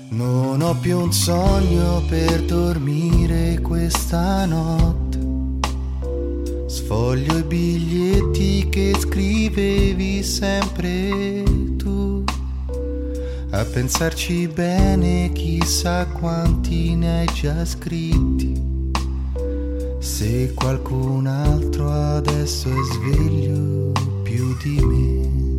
Non ho più un sogno per dormire questa notte. Sfoglio i biglietti che scrivevi sempre tu. A pensarci bene, chissà quanti ne hai già scritti. Se qualcun altro adesso è sveglio più di me.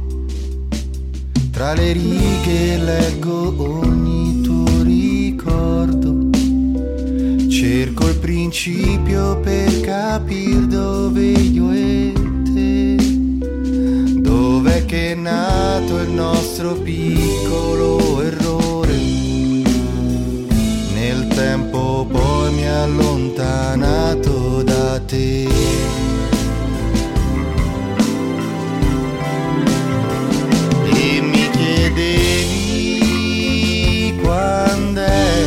Tra le righe leggo ogni tuo ricordo. Cerco il principio per capire dove io e te. Dov'è che è nato il nostro piccolo errore? Nel tempo poi mi ha allontanato da te. E mi chiedevi quand'è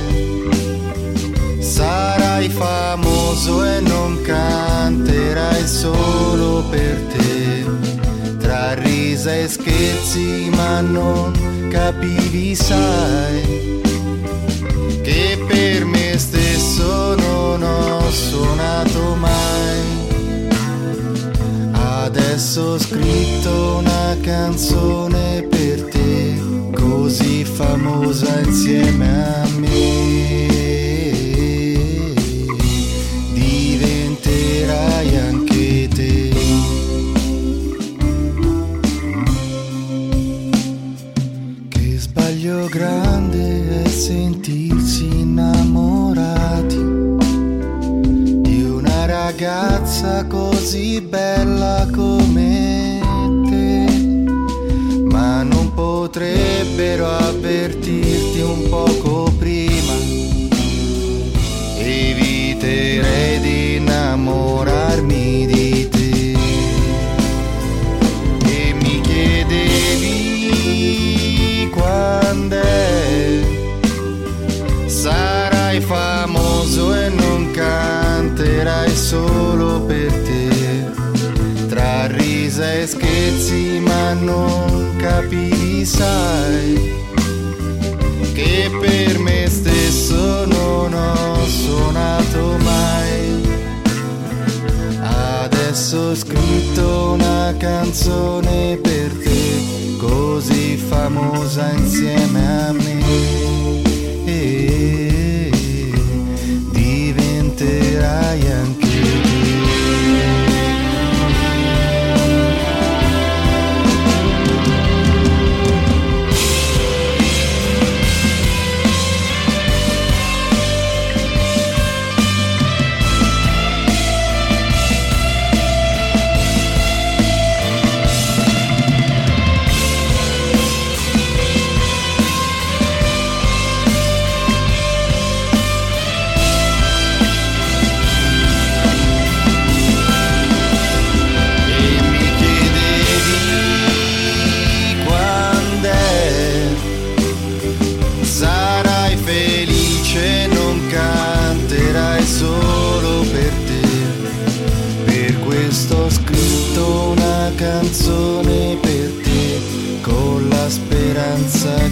sarai famoso e non canterai solo per te. Tra risa e scherzi ma non capivi, sai, che per me stesso non ho suonato mai. Adesso ho scritto una canzone per te, così famosa insieme a me. Diventerai anche te. Che sbaglio grande è sentirsi innamorati di una ragazza così bella come te, ma non potrebbero avvertirti un poco prima. Eviterei di innamorarmi di te. E mi chiedevi quand'è sarai famoso e non canterai solo per te. Tra risa e scherzi ma non capivi, sai, che per me stesso non ho suonato mai. Adesso ho scritto una canzone per te, così famosa insieme a me. E diventerai anche canzone per te, con la speranza